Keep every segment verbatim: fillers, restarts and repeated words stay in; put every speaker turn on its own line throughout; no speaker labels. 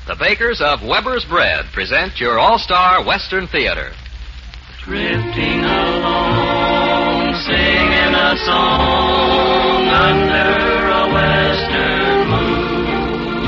The bakers of Weber's Bread present your all-star Western Theater.
Drifting along, singing a song under a western moon.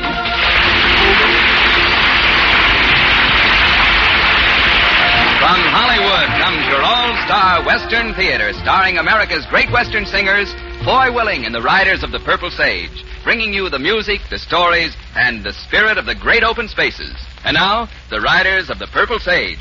From Hollywood comes your all-star Western Theater, starring America's great Western singers, Foy Willing and the Riders of the Purple Sage, bringing you the music, the stories, and the spirit of the great open spaces. And now, the Riders of the Purple Sage.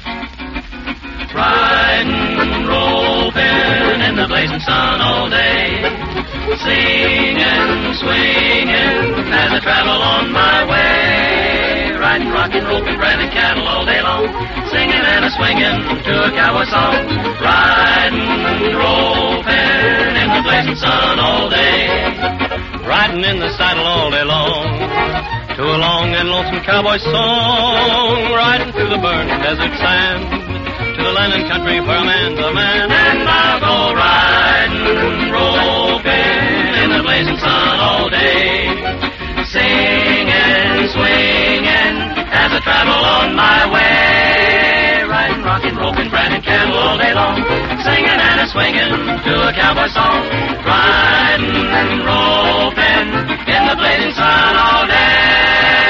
Riding, roping in the blazing sun all day, singing, swinging as I travel on my way. Riding, rocking, roping, branding cattle all day long, singing and a swinging to a cowboy song. Riding, roping in the blazing sun all day, riding in the saddle all day long to a long and lonesome cowboy song. Riding through the burning desert sand to the land and country where a man's a man. And I'll go riding, roping in the blazing sun all day, singing, swinging as I travel on my way. Riding, rocking, roping, branding cattle all day long, singing and a swinging to a cowboy song. Riding, roping in the blazing sun all day.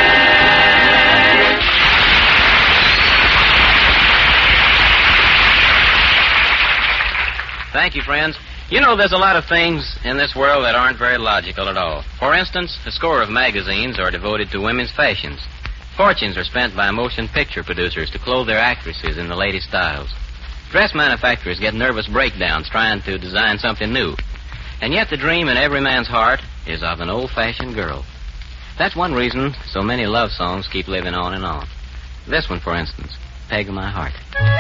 Thank you, friends. You know, there's a lot of things in this world that aren't very logical at all. For instance, a score of magazines are devoted to women's fashions. Fortunes are spent by motion picture producers to clothe their actresses in the latest styles. Dress manufacturers get nervous breakdowns trying to design something new. And yet the dream in every man's heart is of an old-fashioned girl. That's one reason so many love songs keep living on and on. This one, for instance, Peg of My Heart.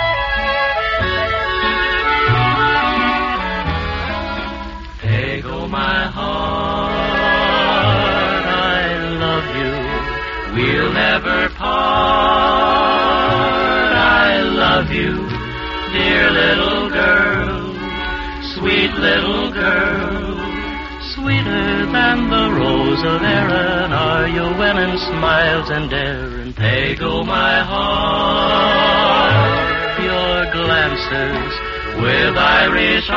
Peg o' my heart, I love you, we'll never part. I love you, dear little girl, sweet little girl. Sweeter than the rose of Erin are your winning smiles and daring. Peg o' my heart, your glances with Irish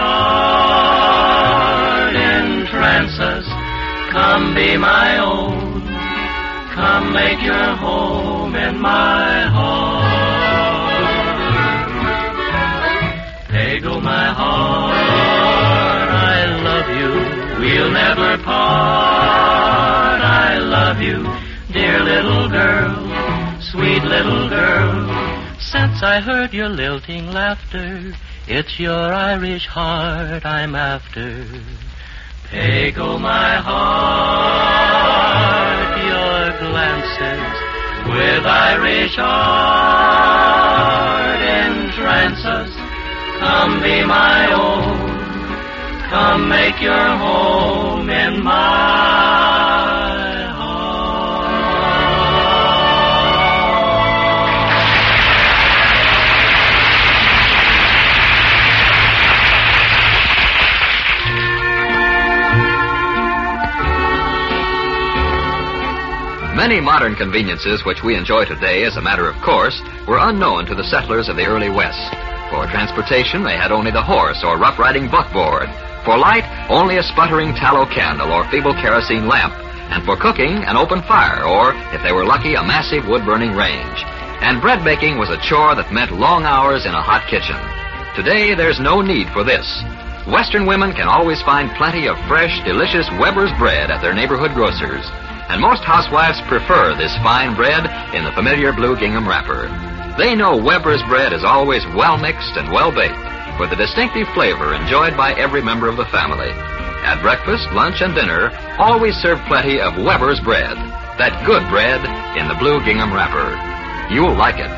heart entrance us. Come be my own, come make your home in my heart. Peg o' my heart, I love you, we'll never part. I love you, dear little girl, sweet little girl. Since I heard your lilting laughter, it's your Irish heart I'm after. Peg o' my heart, your glances with Irish heart entrance us. Come be my own, come make your home in my
Many modern conveniences which we enjoy today as a matter of course were unknown to the settlers of the early West. For transportation, they had only the horse or rough-riding buckboard. For light, only a sputtering tallow candle or feeble kerosene lamp. And for cooking, an open fire or, if they were lucky, a massive wood-burning range. And bread baking was a chore that meant long hours in a hot kitchen. Today, there's no need for this. Western women can always find plenty of fresh, delicious Weber's bread at their neighborhood grocers. And most housewives prefer this fine bread in the familiar blue gingham wrapper. They know Weber's bread is always well-mixed and well-baked, with a distinctive flavor enjoyed by every member of the family. At breakfast, lunch, and dinner, always serve plenty of Weber's bread. That good bread in the blue gingham wrapper. You'll like it.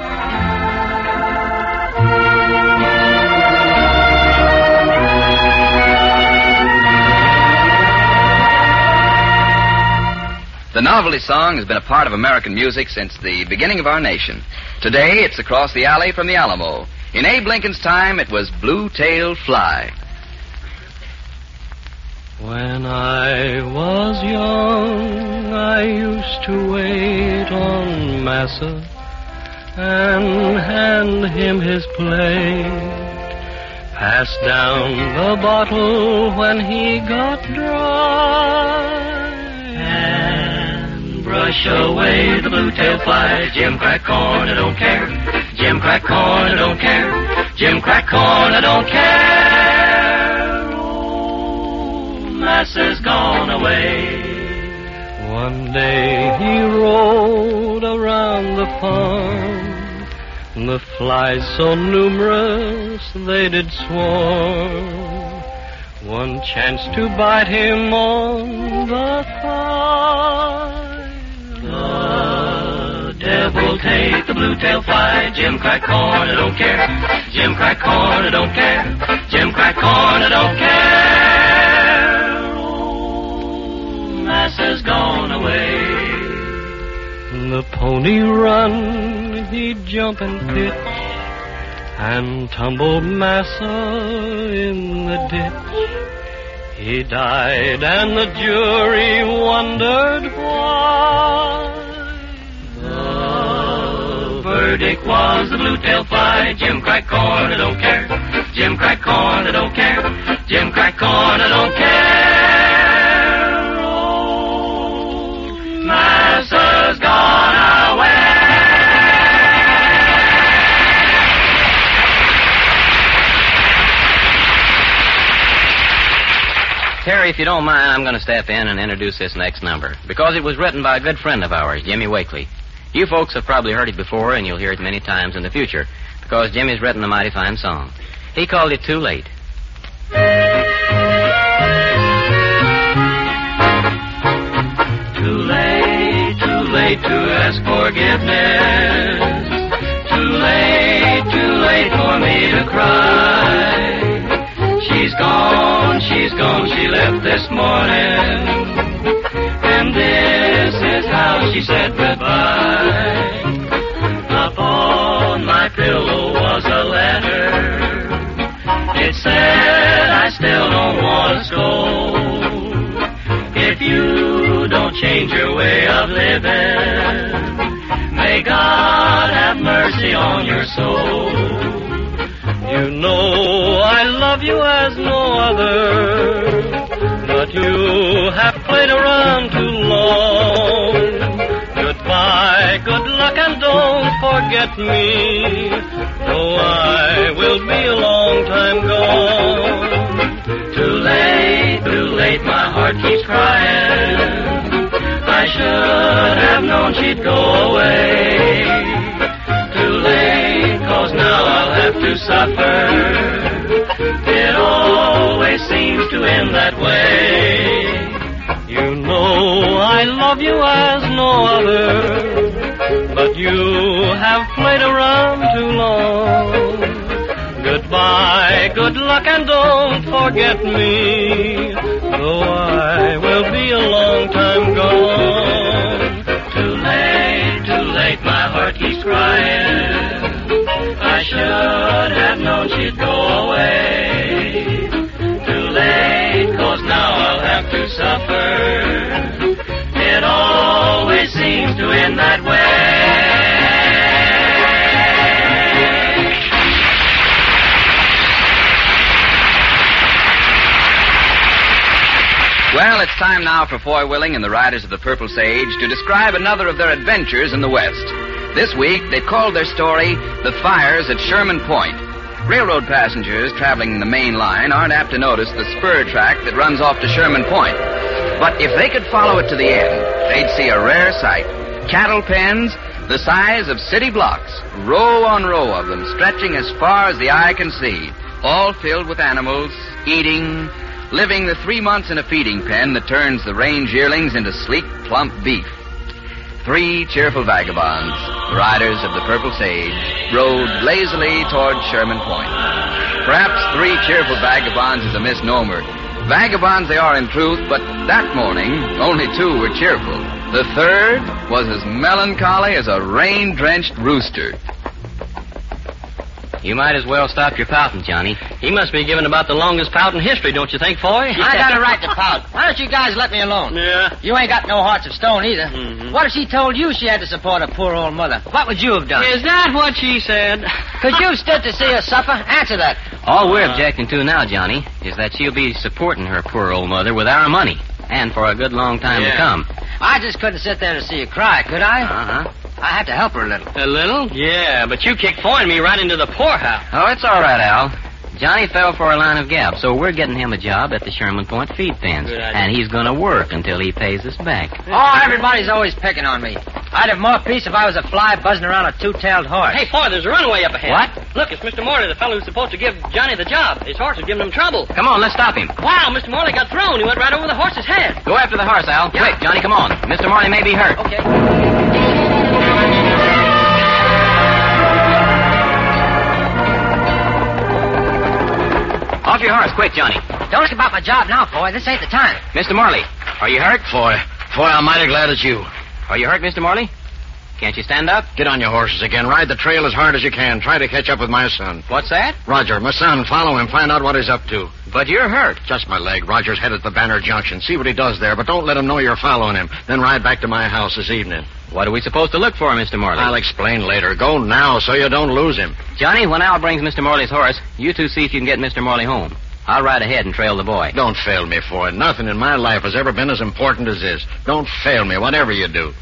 The novelty song has been a part of American music since the beginning of our nation. Today, it's Across the Alley from the Alamo. In Abe Lincoln's time, it was Blue-Tailed Fly.
When I was young, I
I used to wait on Massa and hand him his plate. Pass down the bottle when he got dry,
and brush away the blue-tailed fly. Jim crack corn, I don't care. Jim crack corn, I don't care. Jim crack corn, I don't care. Oh, Massa's gone away.
One day he rode around the farm, the flies so numerous they did swarm. One chance to bite him on the thigh.
The devil take the blue-tailed fly. Jim crack corn, I don't care. Jim crack corn, I don't care. Jim crack corn, I don't care. Oh, Massa's gone away.
The pony run, he'd jump and pitch, and tumbled Massa in the ditch. He died, and the jury wondered why.
The verdict was the blue-tailed fly. Jim crack corn, I don't care. Jim crack corn, I don't care. Jim crack corn, I don't care. Oh, Massa's gone away.
Terry, if you don't mind, I'm going to step in and introduce this next number, because it was written by a good friend of ours, Jimmy Wakely. You folks have probably heard it before, and you'll hear it many times in the future, because Jimmy's written a mighty fine song. He called it Too Late.
Too late, too late to ask forgiveness. Too late, too late for me to cry. She's gone, she's gone, she left this morning. And this is how she said goodbye. Upon my pillow was a letter. It said, I still don't want to scold. If you don't change your way of living, may God have mercy on your soul.
You know I love you as no other, but you have played around too long. Goodbye, good luck, and don't forget me, though I will be a long time gone.
Too late, too late, my heart keeps crying. I should have known she'd go away. Too late, 'cause now I'll have to suffer. It always seems to end that way.
You know I love you as no other, but you have played around too long. Goodbye, good luck, and don't forget me, though I will be a long time gone.
Too late, too late, my heart keeps crying. I should have known she'd go away. Too late, 'cause now I'll have to suffer. It always seems to end that way.
Well, it's time now for Foy Willing and the Riders of the Purple Sage to describe another of their adventures in the West. This week, they called their story The Fires at Sherman Point. Railroad passengers traveling the main line aren't apt to notice the spur track that runs off to Sherman Point. But if they could follow it to the end, they'd see a rare sight. Cattle pens the size of city blocks, row on row of them, stretching as far as the eye can see, all filled with animals, eating, living the three months in a feeding pen that turns the range yearlings into sleek, plump beef. Three cheerful vagabonds, riders of the Purple Sage, rode lazily toward Sherman Point. Perhaps three cheerful vagabonds is a misnomer. Vagabonds they are in truth, but that morning, only two were cheerful. The third was as melancholy as a rain-drenched rooster.
You might as well stop your pouting, Johnny.
He must be giving about the longest pout in history, don't you think, Foy?
I got a right to pout. Why don't you guys let me alone?
Yeah.
You ain't got no hearts of stone either.
Mm-hmm.
What if she told you she had to support a poor old mother? What would you have done?
Is that what she said?
Could you stood to see her suffer? Answer that.
All we're objecting to now, Johnny, is that she'll be supporting her poor old mother with our money, and for a good long time
Yeah.
to come.
I just couldn't sit there to see her cry, could I?
Uh-huh.
I had to help her a little.
A little? Yeah, but you kicked Foy and me right into the poorhouse.
Oh, it's all right, Al. Johnny fell for a line of gab, so we're getting him a job at the Sherman Point feed pens.
Good idea.
And he's going to work until he pays us back.
Oh, everybody's always picking on me. I'd have more peace if I was a fly buzzing around a two-tailed horse.
Hey, Foy, there's a runaway up ahead.
What?
Look, it's Mister Morley, the fellow who's supposed to give Johnny the job. His horse is giving him trouble.
Come on, let's stop him.
Wow, Mister Morley got thrown. He went right over the horse's head.
Go after the horse, Al.
Yeah.
Quick, Johnny, come on. Mister Marley may be hurt.
Okay.
Off your horse, quick, Johnny.
Don't ask about my job now, boy. This ain't the time.
Mister Morley, are you hurt?
Foy. Foy, I'm mighty glad it's you.
Are you hurt, Mister Morley? Can't you stand up?
Get on your horses again. Ride the trail as hard as you can. Try to catch up with my son.
What's that?
Roger, my son. Follow him. Find out what he's up to.
But you're hurt.
Just my leg. Roger's headed to Banner Junction. See what he does there, but don't let him know you're following him. Then ride back to my house this evening.
What are we supposed to look for, Mister Morley?
I'll explain later. Go now so you don't lose him.
Johnny, when Al brings Mister Morley's horse, you two see if you can get Mister Morley home. I'll ride ahead and trail the boy.
Don't fail me, Foy. Nothing in my life has ever been as important as this. Don't fail me, whatever you do.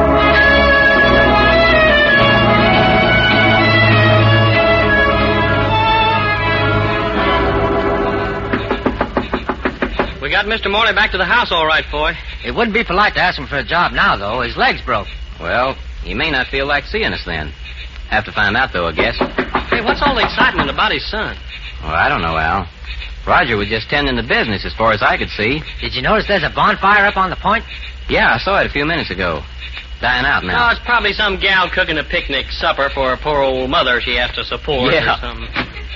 We got Mister Morley back to the house all right, Foy.
It wouldn't be polite to ask him for a job now, though. His leg's broke.
Well, he may not feel like seeing us then. Have to find out, though, I guess.
Hey, what's all the excitement about his son?
Well, I don't know, Al. Roger was just tending the business as far as I could see.
Did you notice there's a bonfire up on the point?
Yeah, I saw it a few minutes ago. Dying out
No,
now.
it's probably some gal cooking a picnic supper for her poor old mother she has to support
Yeah.
or something.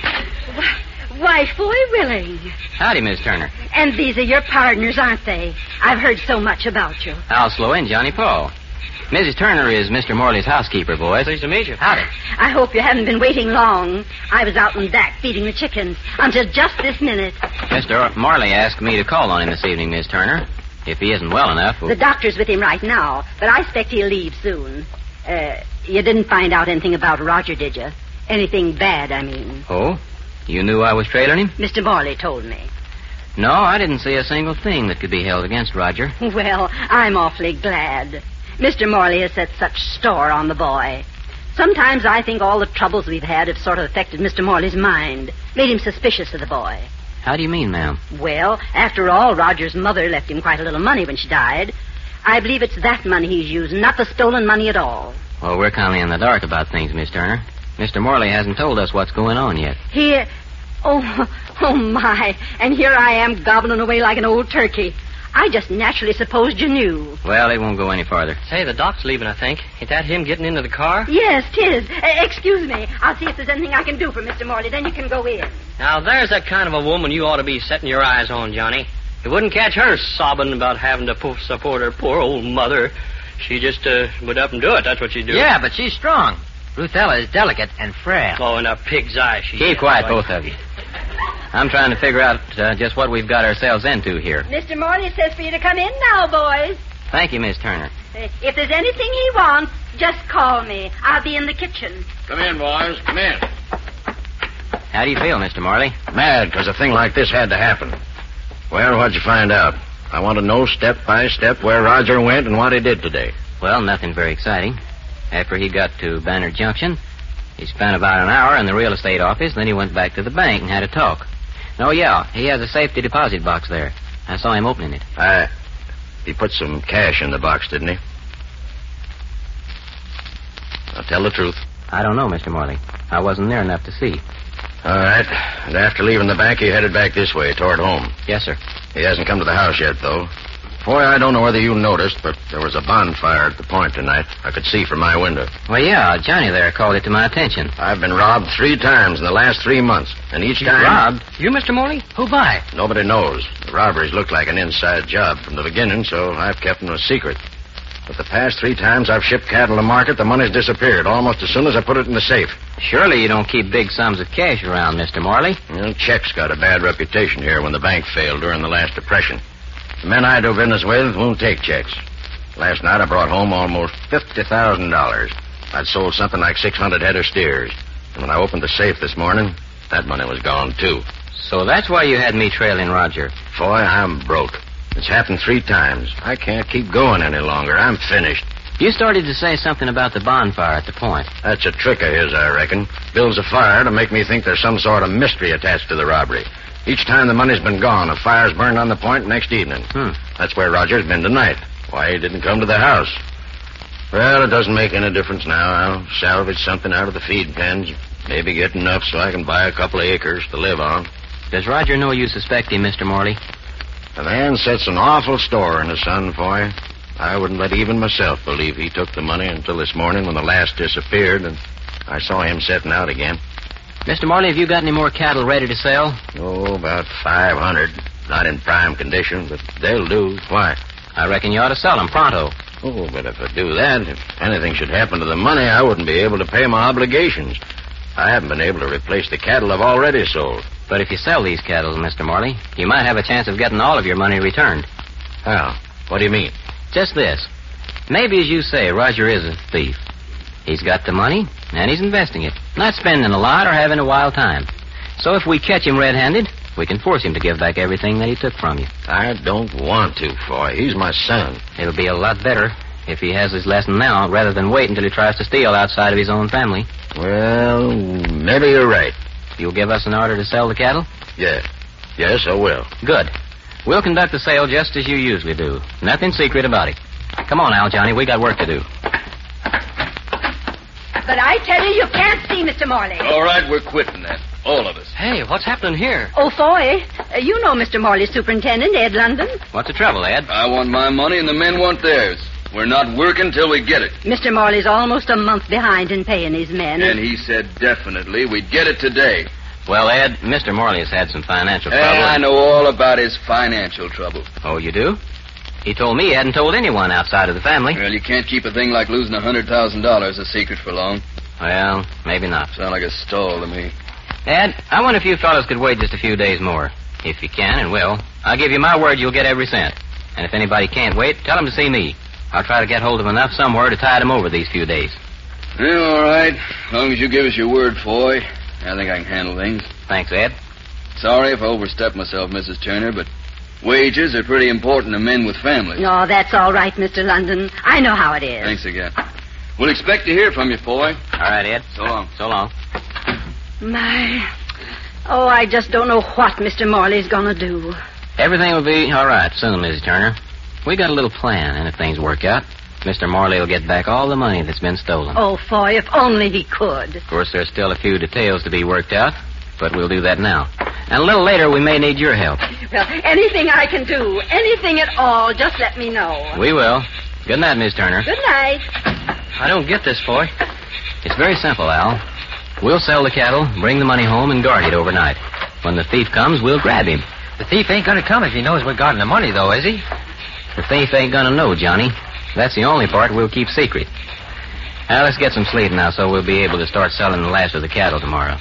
Why, Foy Willing.
Howdy, Miss Turner.
And these are your partners, aren't they? I've heard so much about you.
Al Slow and Johnny Paul. Missus Turner is Mister Morley's housekeeper, boys.
Pleased to meet you.
Howdy.
I hope you haven't been waiting long. I was out in back feeding the chickens until just this minute.
Mister Morley asked me to call on him this evening, Miss Turner. If he isn't well enough...
The doctor's with him right now, but I expect he'll leave soon. Uh, you didn't find out anything about Roger, did you? Anything bad, I mean.
Oh? You knew I was trailing him?
Mister Morley told me.
No, I didn't see a single thing that could be held against Roger.
Well, I'm awfully glad. Mister Morley has set such store on the boy. Sometimes I think all the troubles we've had have sort of affected Mister Morley's mind, made him suspicious of the boy.
How do you mean, ma'am?
Well, after all, Roger's mother left him quite a little money when she died. I believe it's that money he's using, not the stolen money at all.
Well, we're kind of in the dark about things, Miss Turner. Mister Morley hasn't told us what's going on yet.
Here... Oh, oh, my. And here I am gobbling away like an old turkey. I just naturally supposed you knew.
Well, it won't go any farther.
Say, the doc's leaving, I think. Ain't that him getting into the car?
Yes, 'tis. Uh, excuse me. I'll see if there's anything I can do for Mister Morley. Then you can go in.
Now, there's that kind of a woman you ought to be setting your eyes on, Johnny. You wouldn't catch her sobbing about having to po- support her poor old mother. She just uh, would up and do it. That's what she'd do.
Yeah, but she's strong. Ruthella is delicate and frail.
Oh, in a pig's eye, she
Keep
is.
quiet,
Like-
both of you. I'm trying to figure out uh, just what we've got ourselves into here.
Mister Morley says for you to come in now, boys.
Thank you, Miss Turner.
Uh, if there's anything he wants, just call me. I'll be in the kitchen.
Come in, boys. Come in.
How do you feel, Mister Morley?
Mad, because a thing like this had to happen. Well, what'd you find out? I want to know step by step where Roger went and what he did today.
Well, nothing very exciting. After he got to Banner Junction, he spent about an hour in the real estate office, then he went back to the bank and had a talk. No, yeah, he has a safety deposit box there. I saw him opening it.
I... He put some cash in the box, didn't he? Now, tell the truth.
I don't know, Mister Morley. I wasn't near enough to see.
All right. And after leaving the bank, he headed back this way, toward home.
Yes, sir.
He hasn't come to the house yet, though. Boy, I don't know whether you noticed, but there was a bonfire at the point tonight. I could see from my window.
Well, yeah, Johnny there called it to my attention.
I've been robbed three times in the last three months, and each time...
Robbed?
You, Mister Morley?
Who by?
Nobody knows. The robberies look like an inside job from the beginning, so I've kept them a secret. But the past three times I've shipped cattle to market, the money's disappeared almost as soon as I put it in the safe.
Surely you don't keep big sums of cash around, Mister Morley.
Well, checks got a bad reputation here when the bank failed during the last depression. The men I do business with won't take checks. Last night I brought home almost fifty thousand dollars. I'd sold something like six hundred head of steers. And when I opened the safe this morning, that money was gone, too.
So that's why you had me trailing Roger.
Boy, I'm broke. It's happened three times. I can't keep going any longer. I'm finished.
You started to say something about the bonfire at the point.
That's a trick of his, I reckon. Builds a fire to make me think there's some sort of mystery attached to the robbery. Each time the money's been gone, a fire's burned on the point next evening.
Hmm.
That's where Roger's been tonight. Why he didn't come to the house. Well, it doesn't make any difference now. I'll salvage something out of the feed pens. Maybe get enough so I can buy a couple of acres to live on.
Does Roger know you suspect him, Mister Morley?
The man sets an awful store in his son, boy. I wouldn't let even myself believe he took the money until this morning when the last disappeared, and I saw him setting out again.
Mister Morley, have you got any more cattle ready to sell?
Oh, about five hundred. Not in prime condition, but they'll do. Why?
I reckon you ought to sell them pronto.
Oh, but if I do that, if anything should happen to the money, I wouldn't be able to pay my obligations. I haven't been able to replace the cattle I've already sold.
But if you sell these cattle, Mister Morley, you might have a chance of getting all of your money returned.
How? What do you mean?
Just this. Maybe, as you say, Roger is a thief. He's got the money, and he's investing it. Not spending a lot or having a wild time. So if we catch him red-handed, we can force him to give back everything that he took from you.
I don't want to, boy. He's my son.
It'll be a lot better if he has his lesson now rather than wait until he tries to steal outside of his own family.
Well, maybe you're right.
You'll give us an order to sell the cattle?
Yeah. Yes, I will.
Good. We'll conduct the sale just as you usually do. Nothing secret about it. Come on now, Johnny. We got work to do.
But I tell you, you can't see Mister Morley.
All right, we're quitting that. All of us.
Hey, what's happening here?
Oh, Foy, uh, you know Mister Morley's superintendent, Ed London.
What's the trouble, Ed?
I want my money and the men want theirs. We're not working till we get it.
Mister Morley's almost a month behind in paying his men.
And he said definitely we'd get it today.
Well, Ed, Mister Morley has had some financial trouble.
Hey, I know all about his financial trouble.
Oh, you do? He told me he hadn't told anyone outside of the family.
Well, you can't keep a thing like losing a hundred thousand dollars a secret for long.
Well, maybe not.
Sound like a stall to me.
Ed, I wonder if you fellows could wait just a few days more. If you can and will, I'll give you my word you'll get every cent. And if anybody can't wait, tell them to see me. I'll try to get hold of enough somewhere to tide them over these few days.
Yeah, all right. As long as you give us your word, Foy, I think I can handle things.
Thanks, Ed.
Sorry if I overstepped myself, Missus Turner, but wages are pretty important to men with families.
No, that's all right, Mister London. I know how it is.
Thanks again. We'll expect to hear from you, Foy.
All right, Ed.
So long.
So long.
My. Oh, I just don't know what Mister Morley's gonna do.
Everything will be all right soon, Missus Turner. We got a little plan, and if things work out, Mister Morley will get back all the money that's been stolen.
Oh, Foy, if only he could.
Of course, there's still a few details to be worked out, but we'll do that now. And a little later, we may need your help.
Well, anything I can do, anything at all, just let me know.
We will. Good night, Miss Turner.
Good night.
I don't get this, Foy.
It's very simple, Al. We'll sell the cattle, bring the money home, and guard it overnight. When the thief comes, we'll grab him.
The thief ain't gonna come if he knows we're guarding the money, though, is he?
The thief ain't gonna know, Johnny. That's the only part we'll keep secret. Now, let's get some sleep now so we'll be able to start selling the last of the cattle tomorrow.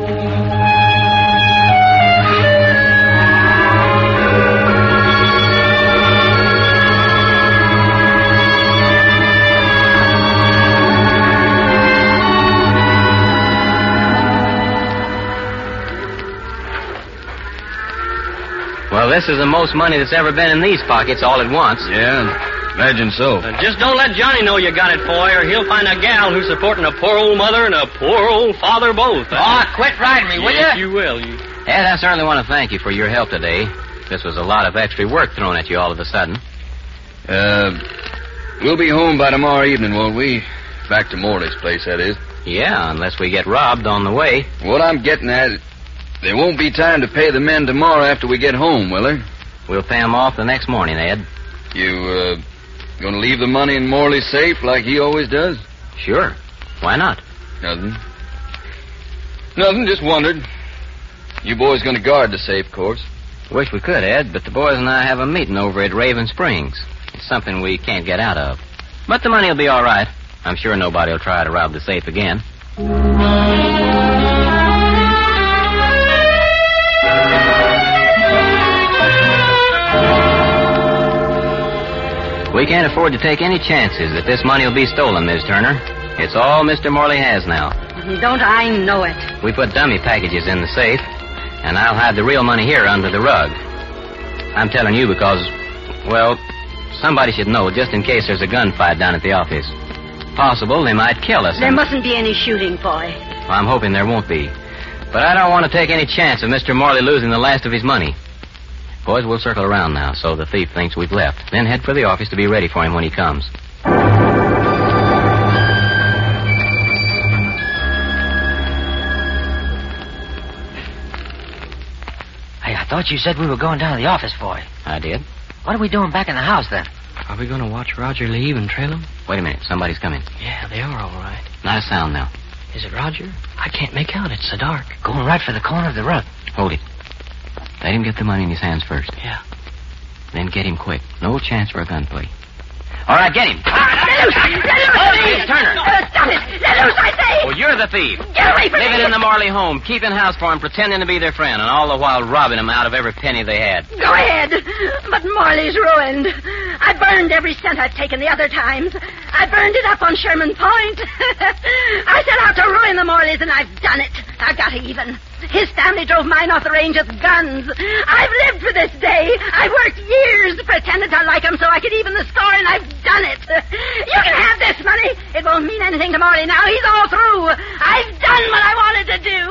Well, this is the most money that's ever been in these pockets all at once.
Yeah, imagine so.
Uh, just don't let Johnny know you got it, Foy, or he'll find a gal who's supporting a poor old mother and a poor old father both.
Oh, quit riding me, will
yes,
you?
you will. You.
Ed, I certainly want to thank you for your help today. This was a lot of extra work thrown at you all of a sudden.
Uh, we'll be home by tomorrow evening, won't we? Back to Morley's place, that is.
Yeah, unless we get robbed on the way.
What I'm getting at, there won't be time to pay the men tomorrow after we get home, will there?
We'll pay them off the next morning, Ed.
You, uh, gonna leave the money in Morley's safe like he always does?
Sure. Why not?
Nothing. Nothing, just wondered. You boys gonna guard the safe, of course.
Wish we could, Ed, but the boys and I have a meeting over at Raven Springs. It's something we can't get out of. But the money will be all right. I'm sure nobody will try to rob the safe again. We can't afford to take any chances that this money will be stolen, Miss Turner. It's all Mister Morley has now.
Don't I know it?
We put dummy packages in the safe, and I'll hide the real money here under the rug. I'm telling you because, well, somebody should know just in case there's a gunfight down at the office. Possible they might kill us.
There
and...
mustn't be any shooting, boy.
Well, I'm hoping there won't be. But I don't want to take any chance of Mister Morley losing the last of his money. Boys, we'll circle around now so the thief thinks we've left. Then head for the office to be ready for him when he comes.
Hey, I thought you said we were going down to the office, boy.
I did.
What are we doing back in the house, then?
Are we going to watch Roger leave and trail him?
Wait a minute. Somebody's coming.
Yeah, they are all right.
Not a sound now.
Is it Roger? I can't make out. It's so dark.
Going right for the corner of the rug.
Hold it. Let him get the money in his hands first.
Yeah.
Then get him quick. No chance for a gunplay. All right, get him.
Let loose! Let loose!
Oh, Miss Turner.
Uh, stop it! Let loose, I say!
Well, you're the thief.
Get away from me!
Living in the Morley home, keeping house for him, pretending to be their friend, and all the while robbing them out of every penny they had.
Go ahead. But Morley's ruined. I burned every cent I've taken the other times. I burned it up on Sherman Point. I set out to ruin the Morleys, and I've done it. I got even. His family drove mine off the range with guns. I've lived for this day. I've worked years, pretended to like him so I could even the score, and I've done it. You can have this money. It won't mean anything to Morley now. He's all through. I've done what I wanted to do.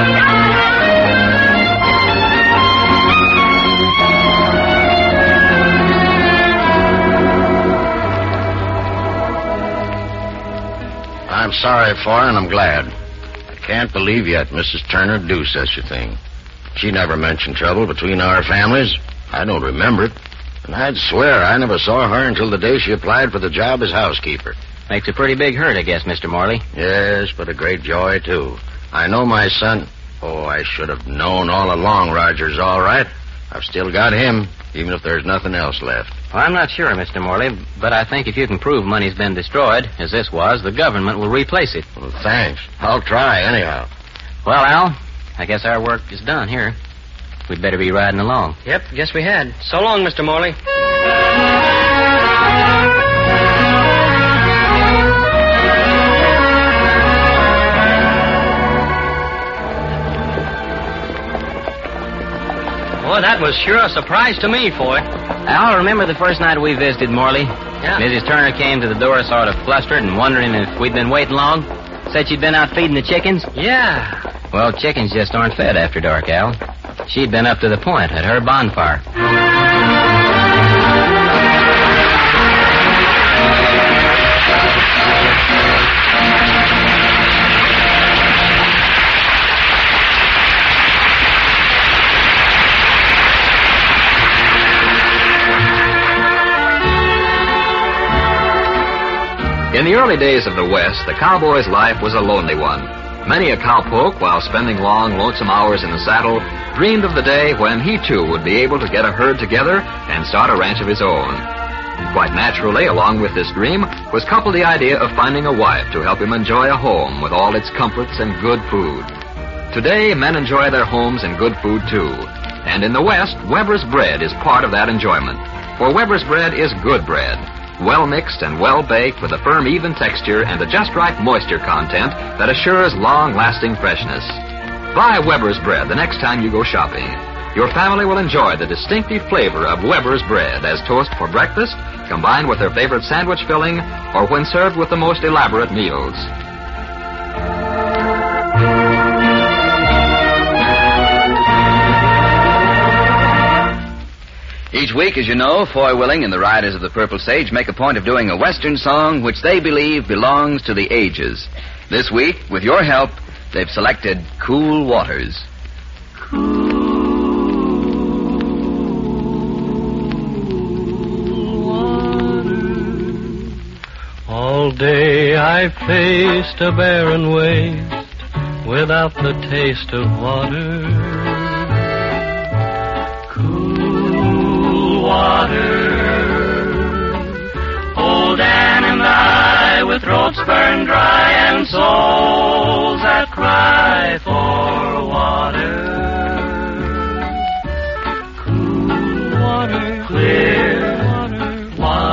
I'm sorry for her, and I'm glad. I can't believe yet Missus Turner do such a thing. She never mentioned trouble between our families. I don't remember it. And I'd swear I never saw her until the day she applied for the job as housekeeper.
Makes a pretty big hurt, I guess, Mister Morley.
Yes, but a great joy, too. I know my son... Oh, I should have known all along Roger's all right. I've still got him, even if there's nothing else left.
Well, I'm not sure, Mister Morley, but I think if you can prove money's been destroyed, as this was, the government will replace it.
Well, thanks. I'll try, anyhow.
Well, Al, I guess our work is done here. We'd better be riding along.
Yep, guess we had. So long, Mister Morley. Boy, that was sure a surprise to me, Foy.
Al, remember the first night we visited Morley?
Yeah.
Missus Turner came to the door sort of flustered and wondering if we'd been waiting long. Said she'd been out feeding the chickens.
Yeah.
Well, chickens just aren't fed after dark, Al. She'd been up to the point at her bonfire.
In the early days of the West, the cowboy's life was a lonely one. Many a cowpoke, while spending long, lonesome hours in the saddle, dreamed of the day when he, too, would be able to get a herd together and start a ranch of his own. Quite naturally, along with this dream, was coupled the idea of finding a wife to help him enjoy a home with all its comforts and good food. Today, men enjoy their homes and good food, too. And in the West, Weber's bread is part of that enjoyment. For Weber's bread is good bread, well mixed and well baked with a firm, even texture and a just right moisture content that assures long-lasting freshness. Buy Weber's bread the next time you go shopping. Your family will enjoy the distinctive flavor of Weber's bread as toast for breakfast, combined with their favorite sandwich filling, or when served with the most elaborate meals.
Each week, as you know, Foy Willing and the Riders of the Purple Sage make a point of doing a Western song which they believe belongs to the ages. This week, with your help, they've selected Cool Waters.
Cool water. All day I faced a barren waste without the taste of water. Cool water, old Dan in the
throats burn dry and souls that cry for water. Cool water, clear water,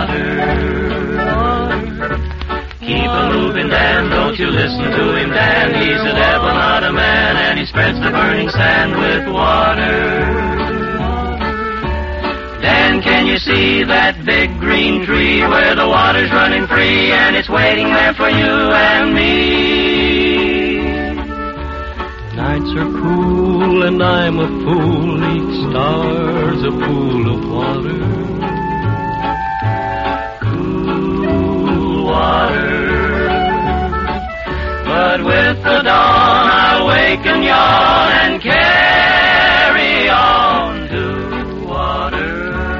water. Keep a moving, Dan, don't you listen to him, Dan. He's a devil, not a man, and he spreads the burning sand with water. Dan, can you see that big green tree where the water's running free and it's waiting there for you and me?
The nights are cool and I'm a fool, each star's a pool of water.
Cool water. But with the dawn I'll wake and yawn and carry on to water.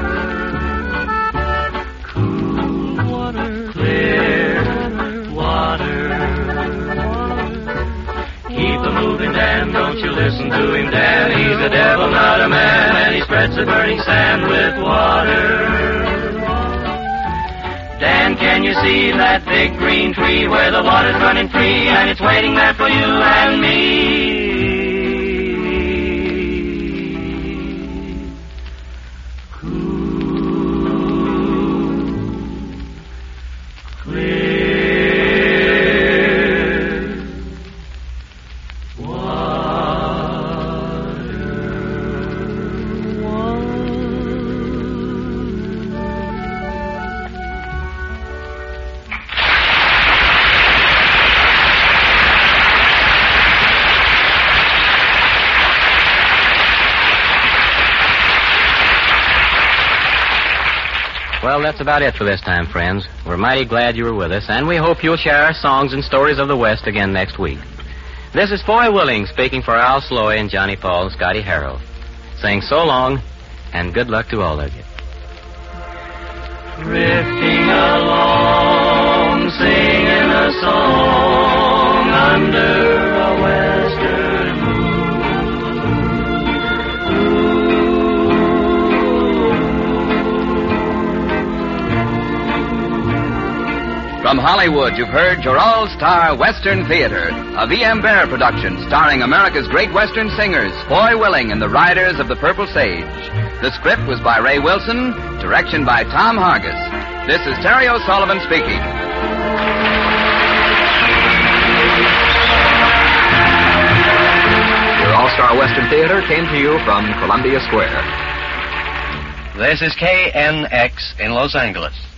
Dan, don't you listen to him, Dan. He's a devil, not a man, and he spreads the burning sand with water. Dan, can you see that big green tree where the water's running free and it's waiting there for you and me?
Well, that's about it for this time, friends. We're mighty glad you were with us, and we hope you'll share our songs and stories of the West again next week. This is Foy Willing speaking for Al Sloy and Johnny Paul and Scotty Harrell, saying so long and good luck to all of you.
Drifting along, singing a song under a western
From Hollywood, you've heard your all-star Western Theater, a V M Bear production starring America's great Western singers, Foy Willing and the Riders of the Purple Sage. The script was by Ray Wilson, direction by Tom Hargis. This is Terry O'Sullivan speaking.
Your all-star Western Theater came to you from Columbia Square.
This is K N X in Los Angeles.